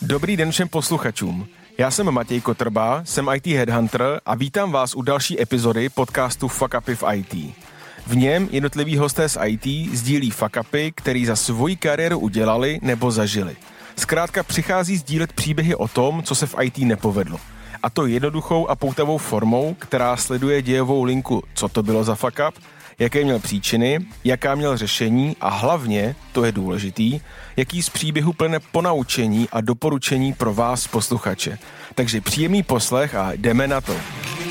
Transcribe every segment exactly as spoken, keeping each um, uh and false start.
Dobrý den všem posluchačům. Já jsem Matěj Kotrba, jsem í té Headhunter a vítám vás u další epizody podcastu Fuck Upy v í té. V něm jednotliví hosté z í té sdílí fuck upy, který za svoji kariéru udělali nebo zažili. Zkrátka přichází sdílet příběhy o tom, co se v í té nepovedlo. A to jednoduchou a poutavou formou, která sleduje dějovou linku, co to bylo za fuck up, jaké měl příčiny, jaká měl řešení a hlavně, to je důležitý, jaký z příběhu plne ponaučení a doporučení pro vás, posluchače. Takže příjemný poslech a jdeme na to.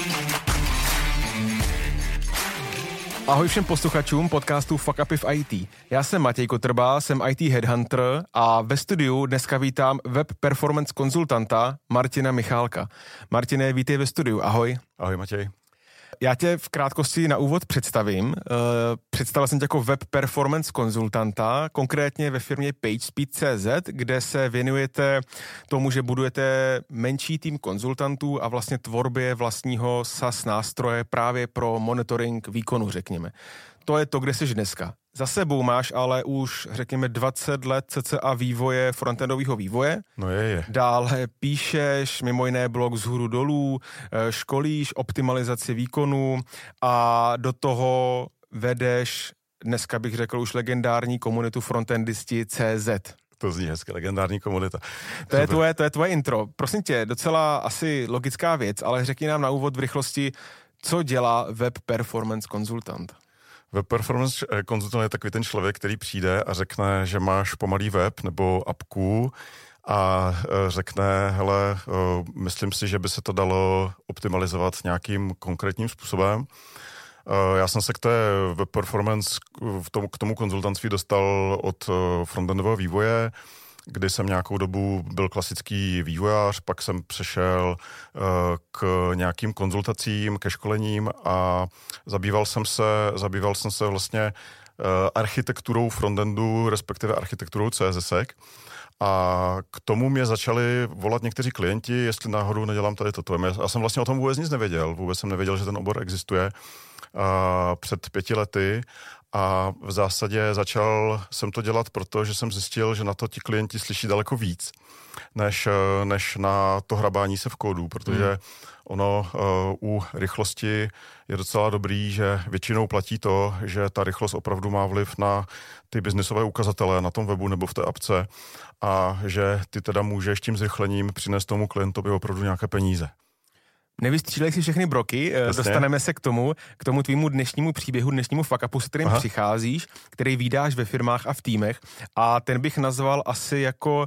Ahoj všem posluchačům podcastu Fuck Upy v í té. Já jsem Matěj Kotrba, jsem í té Headhunter a ve studiu dneska vítám web performance konzultanta Martina Michálka. Martine, vítej ve studiu, ahoj. Ahoj Matěj. Já tě v krátkosti na úvod představím. Představil jsem tě jako web performance konzultanta, konkrétně ve firmě PageSpeed tečka cé zet, kde se věnujete tomu, že budujete menší tým konzultantů a vlastně tvorbě vlastního SaaS nástroje právě pro monitoring výkonu, řekněme. To je to, kde jsi dneska. Za sebou máš ale už, řekněme, dvacet let cca vývoje, frontendového vývoje. No je, je. Dále píšeš mimo jiné blog vzhůru dolů, školíš optimalizaci výkonu a do toho vedeš, dneska bych řekl už legendární komunitu frontendisti tečka cé zet. To zní hezky, legendární komunita. To je, tvoje, to je tvoje intro. Prosím tě, docela asi logická věc, ale řekni nám na úvod v rychlosti, co dělá web performance konzultant. Web performance konzultant je takový ten člověk, který přijde a řekne, že máš pomalý web nebo apku a řekne, hele, myslím si, že by se to dalo optimalizovat nějakým konkrétním způsobem. Já jsem se k té web performance, k tomu, k tomu konzultantství dostal od frontendového vývoje, kdy jsem nějakou dobu byl klasický vývojář, pak jsem přešel uh, k nějakým konzultacím, ke školením a zabýval jsem se, zabýval jsem se vlastně uh, architekturou frontendu, respektive architekturou cé es esek. A k tomu mě začali volat někteří klienti, jestli náhodou nedělám tady toto. Já jsem vlastně o tom vůbec nic nevěděl, vůbec jsem nevěděl, že ten obor existuje uh, před pěti lety. A v zásadě začal jsem to dělat proto, že jsem zjistil, že na to ti klienti slyší daleko víc, než, než na to hrabání se v kódu, protože hmm. ono uh, u rychlosti je docela dobrý, že většinou platí to, že ta rychlost opravdu má vliv na ty biznisové ukazatele na tom webu nebo v té apce a že ty teda můžeš tím zrychlením přinést tomu klientovi opravdu nějaké peníze. Nevystřílej si všechny broky, Jasně. Dostaneme se k tomu, k tomu tvýmu dnešnímu příběhu, dnešnímu fuck upu, s kterým Aha. přicházíš, který vídáš ve firmách a v týmech a ten bych nazval asi jako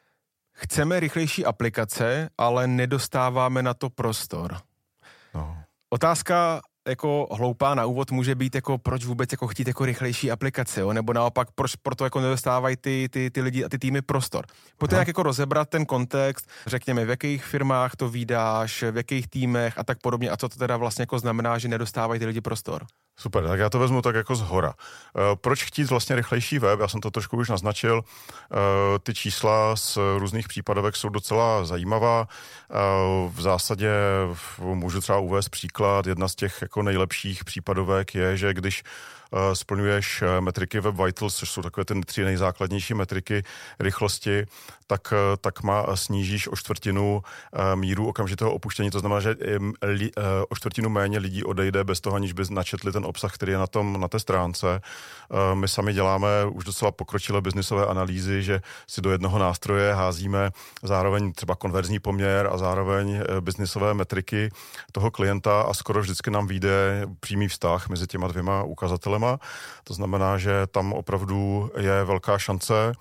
chceme rychlejší aplikace, ale nedostáváme na to prostor. No. Otázka jako hloupá na úvod může být jako proč vůbec jako chtít jako rychlejší aplikace, jo? Nebo naopak proč proto jako nedostávají ty, ty, ty lidi a ty týmy prostor. Pojďte jak jako rozebrat ten kontext, řekněme v jakých firmách to vídáš, v jakých týmech a tak podobně a co to teda vlastně jako znamená, že nedostávají ty lidi prostor. Super, tak já to vezmu tak jako zhora. E, proč chtít vlastně rychlejší web? Já jsem to trošku už naznačil. E, ty čísla z různých případovek jsou docela zajímavá. E, v zásadě můžu třeba uvést příklad. Jedna z těch jako nejlepších případovek je, že když splňuješ metriky Web Vitals, což jsou takové ty tři nejzákladnější metriky rychlosti, tak, tak má, snížíš o čtvrtinu míru okamžitého opuštění. To znamená, že li, o čtvrtinu méně lidí odejde bez toho, aniž by načetli ten obsah, který je na, tom, na té stránce. My sami děláme už docela pokročilé biznisové analýzy, že si do jednoho nástroje házíme zároveň třeba konverzní poměr a zároveň biznisové metriky toho klienta a skoro vždycky nám vyjde přímý vztah mezi těma dvěma ukazatelema. To znamená, že tam opravdu je velká šance,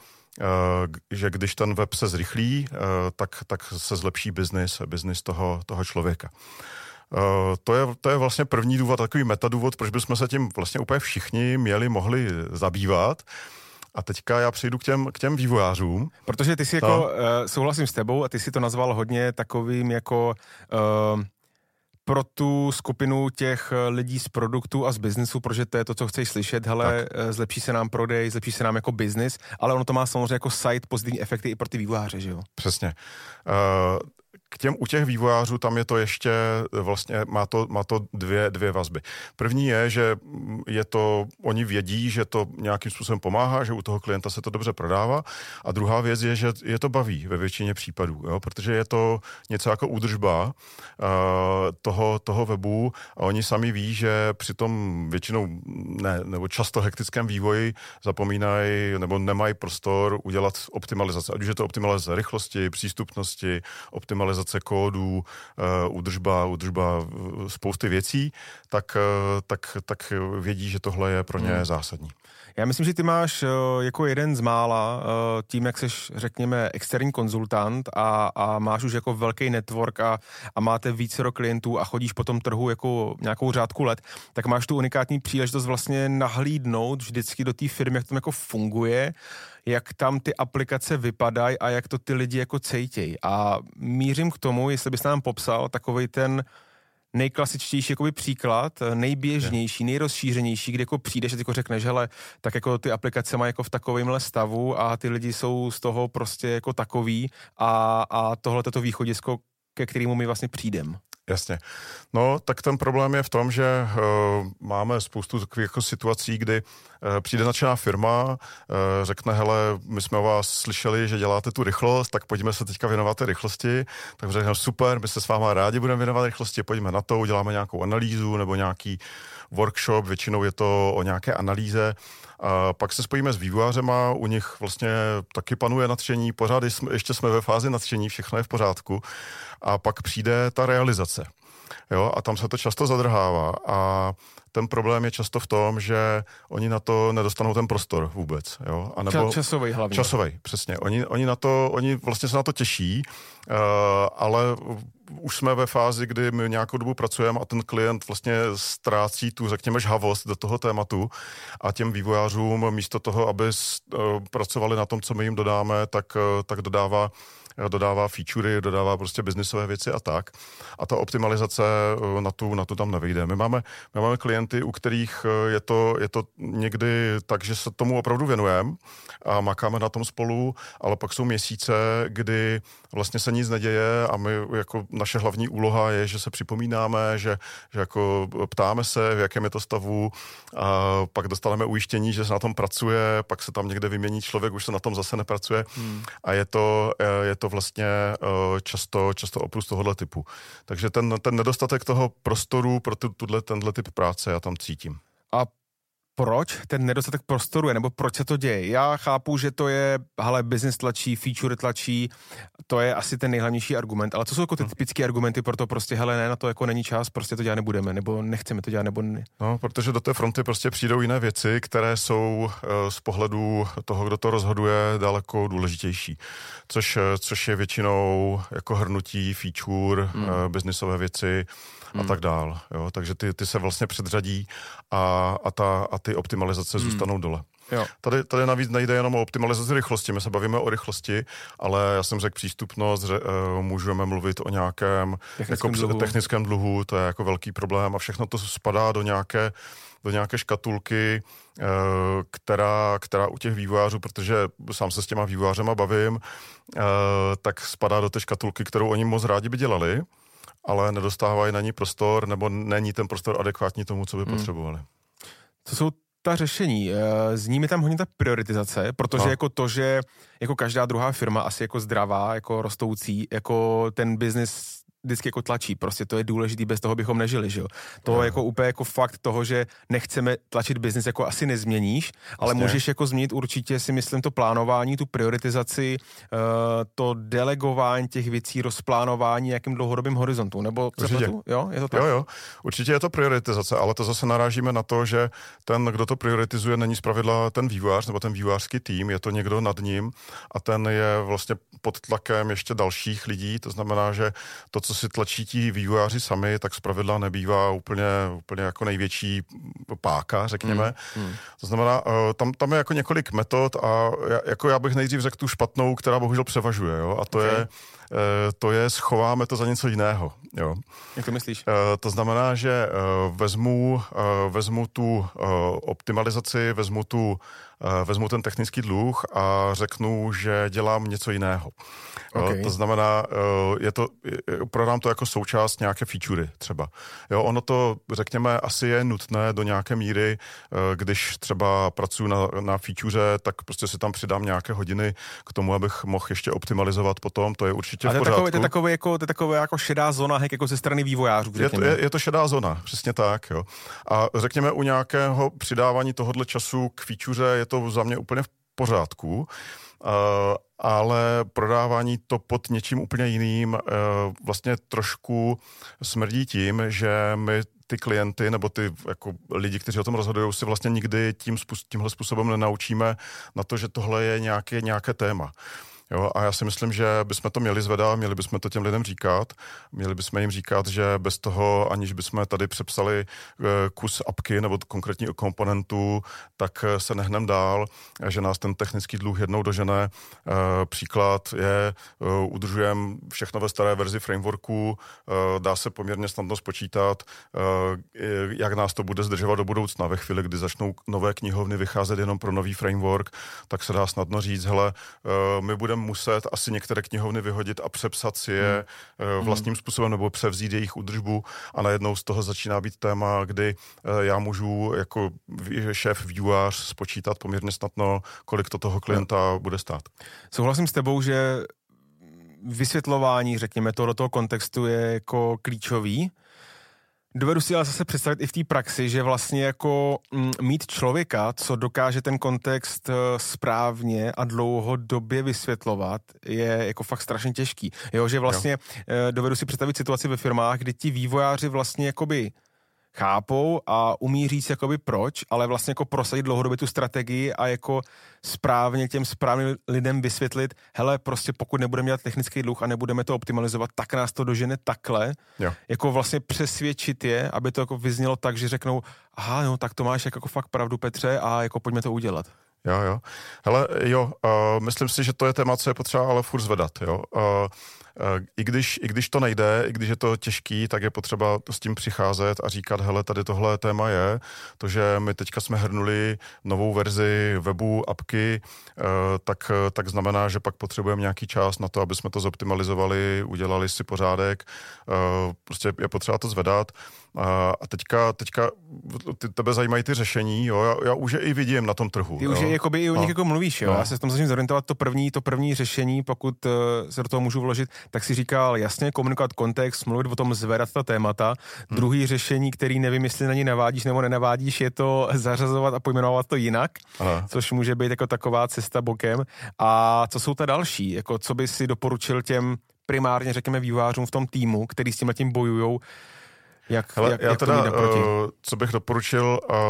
že když ten web se zrychlí, tak, tak se zlepší biznis, biznis toho, toho člověka. To je, to je vlastně první důvod, takový metadůvod, proč bychom se tím vlastně úplně všichni měli, mohli zabývat. A teďka já přejdu k těm, k těm vývojářům. Protože ty si jako, no. uh, souhlasím s tebou a ty si to nazval hodně takovým jako... Uh, pro tu skupinu těch lidí z produktu a z biznesu, protože to je to, co chceš slyšet, hele, tak. Zlepší se nám prodej, zlepší se nám jako biznis, ale ono to má samozřejmě jako side pozitivní efekty i pro ty vývojáře, že jo? Přesně. Uh, k těm u těch vývojářů tam je to ještě vlastně, má to, má to dvě, dvě vazby. První je, že je to, oni vědí, že to nějakým způsobem pomáhá, že u toho klienta se to dobře prodává. A druhá věc je, že je to baví ve většině případů, jo? Protože je to něco jako údržba uh, toho, toho webu a oni sami ví, že při tom většinou ne, nebo často hektickém vývoji zapomínají nebo nemají prostor udělat optimalizace. Ať už je to optimalizace rychlosti, přístupnosti, optimalizace kódů, uh, údržba, údržba spousty věcí, tak, uh, tak, tak vědí, že tohle je pro ně hmm. zásadní. Já myslím, že ty máš jako jeden z mála tím, jak seš, řekněme, externí konzultant a, a máš už jako velký network a, a máte vícero klientů a chodíš po tom trhu jako nějakou řádku let, tak máš tu unikátní příležitost vlastně nahlídnout vždycky do té firmy, jak to jako funguje, jak tam ty aplikace vypadají a jak to ty lidi jako cejtějí. A mířím k tomu, jestli bys nám popsal takovej ten nejklasičtější jakoby příklad, nejběžnější, nejrozšířenější, kde jako přijdeš a ty jako řekneš, hele, tak jako ty aplikace mají jako v takovémhle stavu a ty lidi jsou z toho prostě jako takový a, a tohle je to východisko, ke kterému my vlastně přijdem. Jasně. No, tak ten problém je v tom, že uh, máme spoustu takových jako situací, kdy uh, přijde značená firma, uh, řekne, hele, my jsme o vás slyšeli, že děláte tu rychlost, tak pojďme se teďka věnovat té rychlosti. Tak řekneme, super, my se s váma rádi budeme věnovat rychlosti, pojďme na to, uděláme nějakou analýzu nebo nějaký workshop, většinou je to o nějaké analýze. A pak se spojíme s vývojářema, u nich vlastně taky panuje nadšení, pořád jsme, ještě jsme ve fázi nadšení, všechno je v pořádku. A pak přijde ta realizace. Jo, a tam se to často zadrhává a ten problém je často v tom, že oni na to nedostanou ten prostor vůbec. Jo? A nebo, časový hlavně. Časový, přesně. Oni, oni, na to, oni vlastně se na to těší, uh, ale už jsme ve fázi, kdy my nějakou dobu pracujeme a ten klient vlastně ztrácí tu, řekněme, žhavost do toho tématu a těm vývojářům místo toho, aby uh, pracovali na tom, co my jim dodáme, tak, uh, tak dodává dodává featurey, dodává prostě biznisové věci a tak. A ta optimalizace na tu, na tu tam nevyjde. My máme, my máme klienty, u kterých je to, je to někdy tak, že se tomu opravdu věnujeme a makáme na tom spolu, ale pak jsou měsíce, kdy vlastně se nic neděje a my jako naše hlavní úloha je, že se připomínáme, že, že jako ptáme se, v jakém je to stavu, a pak dostaneme ujištění, že se na tom pracuje, pak se tam někde vymění člověk, už se na tom zase nepracuje hmm. a je to, je to vlastně často, často oprus tohohle typu. Takže ten, ten nedostatek toho prostoru pro tuhle, tenhle typ práce já tam cítím. A proč ten nedostatek prostoru je, nebo proč se to děje? Já chápu, že to je, hele, business tlačí, feature tlačí, to je asi ten nejhlavnější argument, ale co jsou jako ty typické argumenty pro to prostě, hele, ne, na to jako není čas, prostě to dělat nebudeme, nebo nechceme to dělat, nebo ne. No, protože do té fronty prostě přijdou jiné věci, které jsou z pohledu toho, kdo to rozhoduje, daleko důležitější. Což, což je většinou jako hrnutí, feature, hmm. businessové věci, a tak dál. Jo? Takže ty, ty se vlastně předřadí a, a, ta, a ty optimalizace hmm. zůstanou dole. Jo. Tady, tady navíc nejde jenom o optimalizaci rychlosti, my se bavíme o rychlosti, ale já jsem řekl přístupnost, že, uh, můžeme mluvit o nějakém technickém, jako, dluhu. technickém dluhu, to je jako velký problém a všechno to spadá do nějaké, do nějaké škatulky, uh, která, která u těch vývojářů, protože sám se s těma vývojářema bavím, uh, tak spadá do té škatulky, kterou oni moc rádi by dělali, ale nedostávají na ní prostor, nebo není ten prostor adekvátní tomu, co by hmm. potřebovali. Co jsou ta řešení? Zní mi tam hodně ta prioritizace, protože no. jako to, že jako každá druhá firma asi jako zdravá, jako rostoucí, jako ten biznis vždycky jako tlačí, prostě to je důležitý, bez toho bychom nežili, že jo. To no. jako úplně jako fakt toho, že nechceme tlačit biznis, jako asi nezměníš, ale Vlastně. můžeš jako změnit určitě, si myslím, to plánování, tu prioritizaci, uh, to delegování těch věcí, rozplánování nějakým dlouhodobým horizontu, nebo tu? Jo, je to tak? Jo, jo, určitě je to prioritizace, ale to zase narážíme na to, že ten, kdo to prioritizuje, není zpravidla ten vývojář nebo ten vývojářský tým, je to někdo nad ním a ten je vlastně pod tlakem ještě dalších lidí, to znamená, že to, co si tlačí ti vývojáři sami, tak zpravidla nebývá úplně, úplně jako největší páka, řekněme. Hmm. Hmm. To znamená, tam, tam je jako několik metod a jako já bych nejdřív řekl tu špatnou, která bohužel převažuje, jo? A to okay. je to je, schováme to za něco jiného. Jo. Jak to myslíš? To znamená, že vezmu, vezmu tu optimalizaci, vezmu, tu, vezmu ten technický dluh a řeknu, že dělám něco jiného. Okay. To znamená, je to, prodám to jako součást nějaké featurey třeba. Jo, ono to, řekněme, asi je nutné do nějaké míry, když třeba pracuji na, na feature, tak prostě si tam přidám nějaké hodiny k tomu, abych mohl ještě optimalizovat potom, to je určitě v pořádku. To je takové jako, to je takové jako šedá zóna hack jako ze strany vývojářů. Je to, je, je to šedá zóna, přesně tak. Jo. A řekněme, u nějakého přidávání tohohle času k feature je to za mě úplně v pořádku, uh, ale prodávání to pod něčím úplně jiným uh, vlastně trošku smrdí tím, že my ty klienty nebo ty jako lidi, kteří o tom rozhodují, si vlastně nikdy tím, tímhle způsobem nenaučíme na to, že tohle je nějaké, nějaké téma. Jo, a já si myslím, že bychom to měli zvedat, měli bychom to těm lidem říkat, měli bychom jim říkat, že bez toho, aniž bychom tady přepsali kus apky nebo konkrétní komponentů, tak se nehnem dál, že nás ten technický dluh jednou dožene. Příklad je, udržujeme všechno ve staré verzi frameworku, dá se poměrně snadno spočítat, jak nás to bude zdržovat do budoucna. Ve chvíli, kdy začnou nové knihovny vycházet jenom pro nový framework, tak se dá snadno říct, hele, my budeme muset asi některé knihovny vyhodit a přepsat si je hmm. vlastním způsobem nebo převzít jejich údržbu a najednou z toho začíná být téma, kdy já můžu jako šéf vývojář spočítat poměrně snadno, kolik to toho klienta hmm. bude stát. Souhlasím s tebou, že vysvětlování, řekněme, toho do toho kontextu je jako klíčový. Dovedu si ale zase představit i v té praxi, že vlastně jako mm, mít člověka, co dokáže ten kontext správně a dlouhodobě vysvětlovat, je jako fakt strašně těžký. Jo, že vlastně jo. dovedu si představit situaci ve firmách, kdy ti vývojáři vlastně jakoby chápou a umí říct jakoby proč, ale vlastně jako prosadit dlouhodobě tu strategii a jako správně těm správným lidem vysvětlit, hele, prostě pokud nebudeme dělat technický dluh a nebudeme to optimalizovat, tak nás to dožene takhle. Jo. Jako vlastně přesvědčit je, aby to jako vyznělo tak, že řeknou, aha, no tak to máš jako fakt pravdu, Petře, a jako pojďme to udělat. Jo, jo. Hele, jo, uh, myslím si, že to je téma, co je potřeba ale furt zvedat, jo. Uh, uh, i, když, I když to nejde, i když je to těžký, tak je potřeba s tím přicházet a říkat, hele, tady tohle téma je, to, že my teďka jsme hrnuli novou verzi webu, apky, uh, tak, tak znamená, že pak potřebujeme nějaký čas na to, aby jsme to zoptimalizovali, udělali si pořádek, uh, prostě je potřeba to zvedat. A teďka, teďka ty, tebe zajímají ty řešení, jo, já, já už je i vidím na tom trhu. Ty jo. Už je jakoby i o nich jako mluvíš, jo, no. Já se v tom začím zorientovat, to první, to první řešení, pokud uh, se do toho můžu vložit, tak si říkal jasně komunikovat kontext, mluvit o tom, zvedat ta témata. Hmm. Druhý řešení, který nevím, jestli na ní navádíš nebo nenavádíš, je to zařazovat a pojmenovat to jinak, Aha. což může být jako taková cesta bokem. A co jsou ta další, jako co by si doporučil těm primárně, řekněme, vývojářům v tom týmu, který s tím tím bojujou. Jak, Hele, jak, já jak teda, uh, co bych doporučil, uh,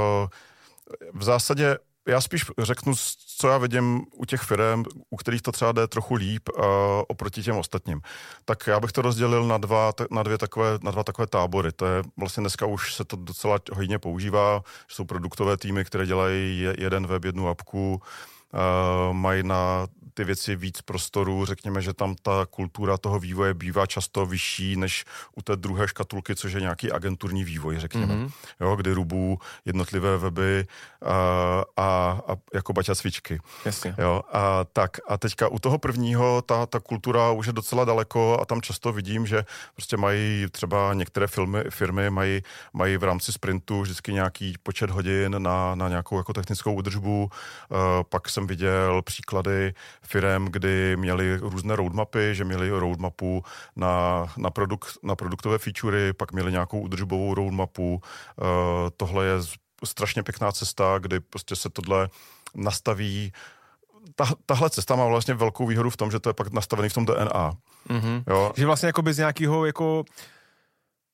v zásadě já spíš řeknu, co já vidím u těch firem, u kterých to třeba jde trochu líp uh, oproti těm ostatním. Tak já bych to rozdělil na dva, na dvě takové, na dva takové tábory. To je vlastně dneska už se to docela hodně používá, že jsou produktové týmy, které dělají jeden web, jednu apku, uh, mají na ty věci víc prostoru, řekněme, že tam ta kultura toho vývoje bývá často vyšší než u té druhé škatulky, což je nějaký agenturní vývoj, řekněme. Mm-hmm. Jo, kdy rubu jednotlivé weby a, a, a jako baťa cvičky. Jasně. Jo, a tak a teďka u toho prvního ta, ta kultura už je docela daleko a tam často vidím, že prostě mají třeba některé firmy, firmy mají, mají v rámci sprintu vždycky nějaký počet hodin na, na nějakou jako technickou údržbu. Uh, pak jsem viděl příklady firem, kdy měli různé roadmapy, že měli roadmapu na, na, produkt, na produktové featurey, pak měli nějakou údržbovou roadmapu. Uh, tohle je strašně pěkná cesta, kdy prostě se tohle nastaví. Ta, tahle cesta má vlastně velkou výhodu v tom, že to je pak nastavený v tom D N A. Mm-hmm. Jo? Že vlastně jako bez nějakého jako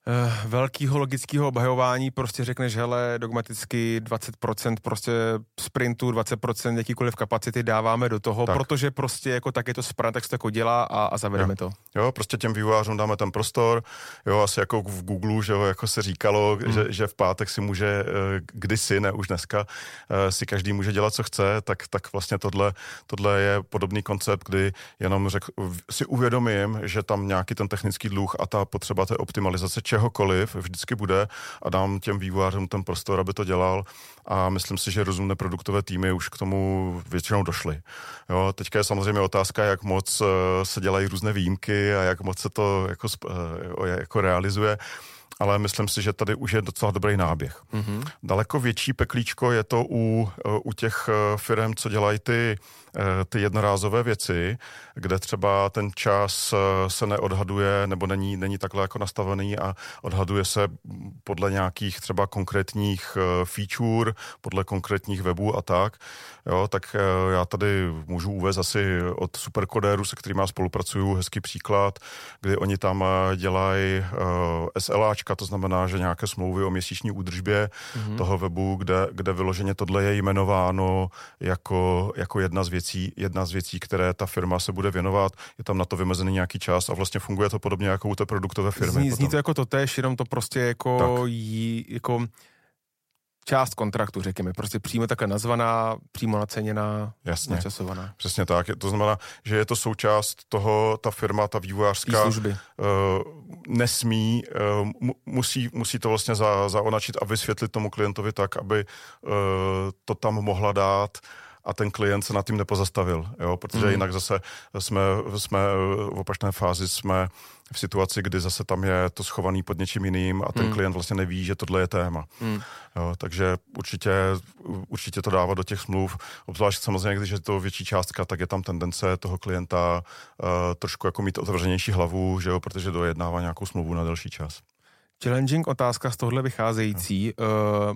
velkého logického obhajování prostě řekneš, hele, dogmaticky dvacet procent prostě sprintu, dvacet procent jakýkoliv kapacity dáváme do toho, tak. Protože prostě jako tak je to sprint, tak se to jako dělá a, a zavedeme jo. to. Jo, prostě těm vývojářům dáme ten prostor, jo, asi jako v Google, že jo, jako se říkalo, hmm. že, že v pátek si může, kdysi, ne už dneska, si každý může dělat, co chce, tak, tak vlastně tohle, tohle je podobný koncept, kdy jenom řek, si uvědomím, že tam nějaký ten technický dluh a ta potřeba té optimalizace čehokoliv vždycky bude a dám těm vývojářům ten prostor, aby to dělal a myslím si, že rozumné produktové týmy už k tomu většinou došly. Jo, teďka je samozřejmě otázka, jak moc se dělají různé výjimky a jak moc se to jako, jako realizuje, ale myslím si, že tady už je docela dobrý náběh. Mm-hmm. Daleko větší peklíčko je to u, u těch firm, co dělají ty, ty jednorázové věci, kde třeba ten čas se neodhaduje nebo není, není takhle jako nastavený a odhaduje se podle nějakých třeba konkrétních feature, podle konkrétních webů a tak. Jo, tak já tady můžu uvést asi od Superkodéru, se kterými spolupracuju, hezký příklad, kdy oni tam dělají SLAčka, to znamená, že nějaké smlouvy o měsíční údržbě mm-hmm. toho webu, kde, kde vyloženě tohle je jmenováno jako, jako jedna z věcí, jedna z věcí, které ta firma se bude věnovat. Je tam na to vymezený nějaký čas a vlastně funguje to podobně jako u té produktové firmy. Zní, zní to jako totéž, jenom to prostě jako, jí, jako část kontraktu, řekněme, prostě přímo takhle nazvaná, přímo naceněná, jasně, načasovaná. Přesně tak. To znamená, že je to součást toho, ta firma, ta vývojářská služby. Uh, nesmí, uh, mu, musí, musí to vlastně za, zaonačit a vysvětlit tomu klientovi tak, aby uh, to tam mohla dát a ten klient se nad tím nepozastavil, jo, protože mm. jinak zase jsme, jsme v opačné fázi jsme v situaci, kdy zase tam je to schovaný pod něčím jiným a ten mm. klient vlastně neví, že tohle je téma. Mm. Jo, takže určitě, určitě to dává do těch smluv, obzvlášť samozřejmě, když je to větší částka, tak je tam tendence toho klienta uh, trošku jako mít otevřenější hlavu, že jo, protože dojednává nějakou smlouvu na delší čas. Challenging otázka z tohle vycházející. No. Uh,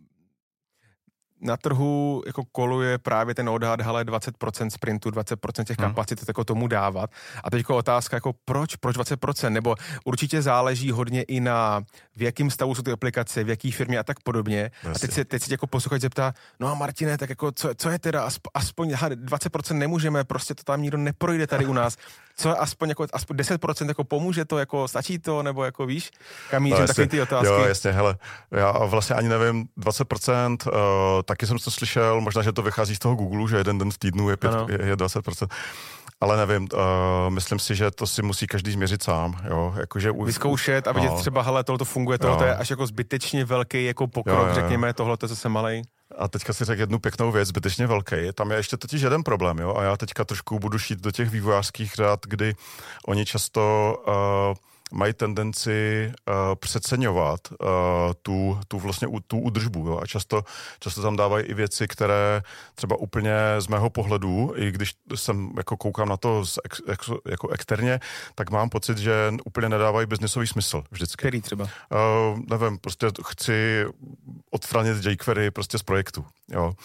Na trhu jako koluje právě ten odhad, hele, dvacet procent sprintu, dvacet procent těch kapacit hmm. jako tomu dávat. A teď otázka, jako proč, proč dvacet procent? Nebo určitě záleží hodně i na v jakém stavu jsou ty aplikace, v jaký firmě a tak podobně. Jasně. A teď se, teď se jako posluchač zeptá, no a Martine, tak jako co, co je teda, aspoň aha, dvacet procent nemůžeme, prostě to tam nikdo neprojde tady u nás. Co aspoň jako aspoň deset procent jako pomůže to, jako stačí to, nebo jako víš, kam mířím, no, takový ty otázky. Jo, jasně, hele, já vlastně ani nevím, dvacet procent, uh, taky jsem to slyšel, možná, že to vychází z toho Google, že jeden den v týdnu je, pět, je, je dvacet procent. Ale nevím, uh, myslím si, že to si musí každý změřit sám, jo, jakože... U... Vyzkoušet a vidět no. třeba, hele, tohle to funguje, tohle je až jako zbytečně velký jako pokrok, jo, jo, jo. řekněme, tohle to zase malej. A teďka si řekl jednu pěknou věc, zbytečně velký. Tam je ještě totiž jeden problém, jo, a já teďka trošku budu šít do těch vývojářských řád, kdy oni často... Uh, mají tendenci uh, přeceňovat uh, tu, tu vlastně tu údržbu, jo? A často, často tam dávají i věci, které třeba úplně z mého pohledu, i když jsem jako koukám na to z ex, ex, jako externě, tak mám pocit, že úplně nedávají biznisový smysl vždycky. Který třeba? Uh, nevím, prostě chci odstranit jQuery prostě z projektu, jo.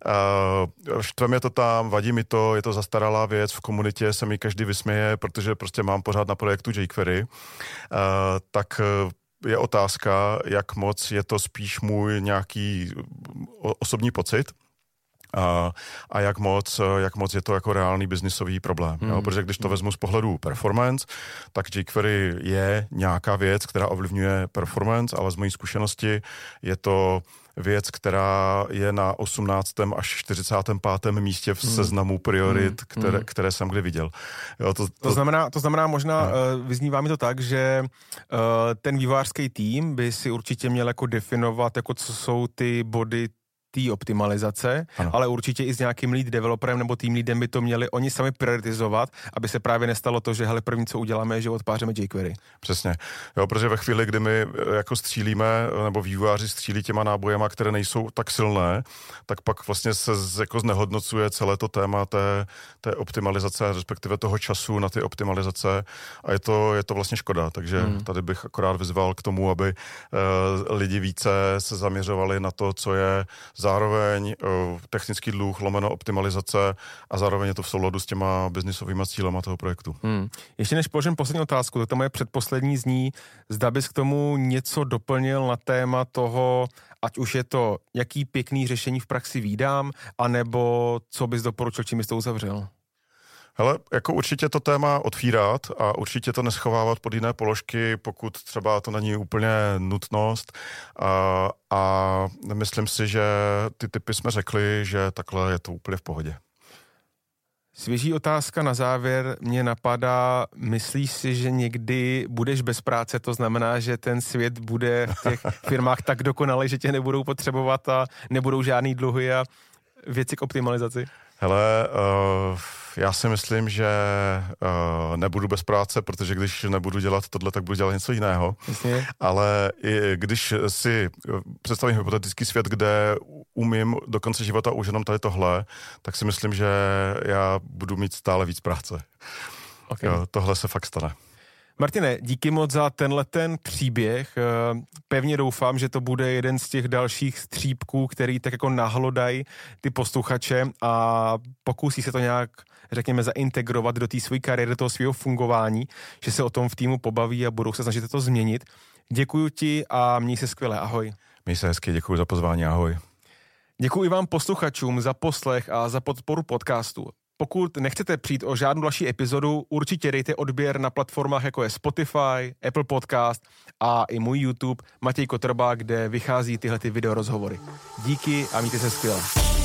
Uh, štve mě to tam, vadí mi to, je to zastaralá věc, v komunitě se mi každý vysměje, protože prostě mám pořád na projektu jQuery. Uh, tak je otázka, jak moc je to spíš můj nějaký osobní pocit a, a jak moc, jak moc je to jako reálný biznisový problém. Mm. Jo? Protože když to vezmu z pohledu performance, tak jQuery je nějaká věc, která ovlivňuje performance, ale z mojí zkušenosti je to věc, která je na osmnáctém až čtyřicátém pátém místě v seznamu priorit, mm. které, které jsem kdy viděl. Jo, to, to... To, znamená, to znamená možná, no. uh, vyznívá mi to tak, že uh, ten vývojářský tým by si určitě měl jako definovat, jako co jsou ty body té optimalizace, ano. ale určitě i s nějakým lead developerem nebo tým leadem by to měli oni sami prioritizovat, aby se právě nestalo to, že hele, první, co uděláme, je, že odpářeme jQuery. Přesně. Jo, protože ve chvíli, kdy my jako střílíme, nebo vývojáři střílí těma nábojema, které nejsou tak silné, tak pak vlastně se jako znehodnocuje celé to téma té, té optimalizace, respektive toho času na ty optimalizace a je to, je to vlastně škoda. Takže hmm. tady bych akorát vyzval k tomu, aby uh, lidi více se zaměřovali na to, co je zároveň technický dluh, lomeno optimalizace a zároveň je to v souladu s těma biznisovýma cílema toho projektu. Hmm. Ještě než položím poslední otázku, to moje předposlední zní, zda bys k tomu něco doplnil na téma toho, ať už je to, jaký pěkný řešení v praxi vídám, anebo co bys doporučil, čím bys to uzavřel? Hele, jako určitě to téma otvírat a určitě to neschovávat pod jiné položky, pokud třeba to není úplně nutnost. A, a myslím si, že ty typy jsme řekli, že takhle je to úplně v pohodě. Svěží otázka na závěr mě napadá, myslíš si, že někdy budeš bez práce, to znamená, že ten svět bude v těch firmách tak dokonalý, že tě nebudou potřebovat a nebudou žádný dluhy a věci k optimalizaci? Hele, uh, já si myslím, že uh, nebudu bez práce, protože když nebudu dělat tohle, tak budu dělat něco jiného. Jasně. Ale i když si představím hypotetický svět, kde umím do konce života už jenom tady tohle, tak si myslím, že já budu mít stále víc práce. Okay. Jo, tohle se fakt stane. Martine, díky moc za tenhle ten příběh. Pevně doufám, že to bude jeden z těch dalších střípků, který tak jako nahlodají ty posluchače a pokusí se to nějak, řekněme, zaintegrovat do té své kariéry, do toho svého fungování, že se o tom v týmu pobaví a budou se snažit to změnit. Děkuju ti a měj se skvěle. Ahoj. Měj se hezky, děkuji za pozvání. Ahoj. Děkuji vám posluchačům za poslech a za podporu podcastu. Pokud nechcete přijít o žádnou další epizodu, určitě dejte odběr na platformách jako je Spotify, Apple Podcast a i můj YouTube Matěj Kotrba, kde vychází tyhle ty videorozhovory. Díky a mějte se skvěle.